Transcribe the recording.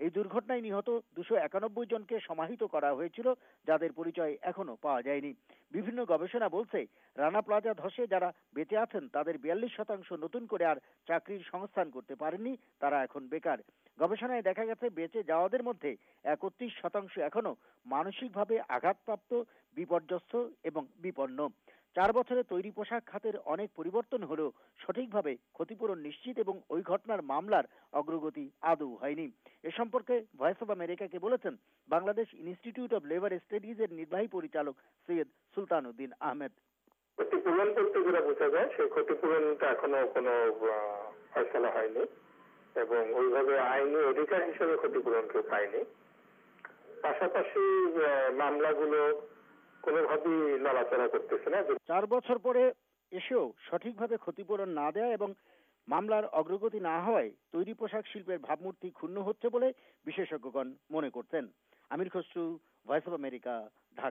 এই দুর্ঘটনায় নিহত 291 জনকে সমাহিত করা হয়েছিল, যাদের পরিচয় এখনো পাওয়া যায়নি। বিভিন্ন গবেষণা বলছে, রানা প্লাজা ধসে যারা বেঁচে আছেন তাদের 42% নতুন করে আর চাকরির সংস্থান করতে পারেননি, তারা এখন বেকার। গবেষণায় দেখা গেছে, বেঁচে যাওয়াদের মধ্যে 31% এখনো মানসিকভাবে আঘাতপ্রাপ্ত, বিপর্যস্ত এবং বিপন্ন। 4 বছরে তৈরি পোশাক খাতের অনেক পরিবর্তন হলেও সঠিকভাবে ক্ষতিপূরণ নিশ্চিত এবং ওই ঘটনার মামলার অগ্রগতি আদৌ হয়নি। এ সম্পর্কে ভয়েস অব আমেরিকাকে বলেছেন Bangladesh institute of labour studies এর নির্বাহী পরিচালক সৈয়দ সুলতান উদ্দিন আহমেদ। ক্ষতিপূরণ করতে যেটা বোঝা যায়, সেই ক্ষতিপূরণটা এখনো কোনো ফয়সালা হয়নি এবং ওইভাবে আইনি অধিকার হিসেবে ক্ষতিপূরণ কেউ পায়নি। পাশাপাশি মামলাগুলো কোনোভাবেই নড়াচড়া করতেছে না। 4 বছর পরে এসেও সঠিকভাবে ক্ষতিপূরণ না দেয়া এবং মামলার অগ্রগতি না হওয়ায় তৈরি পোশাক শিল্পের ভাবমূর্তি ক্ষুণ্ণ হচ্ছে বলে বিশেষজ্ঞগণ মনে করছেন। Amir Khasru, voice of America, Dhaka.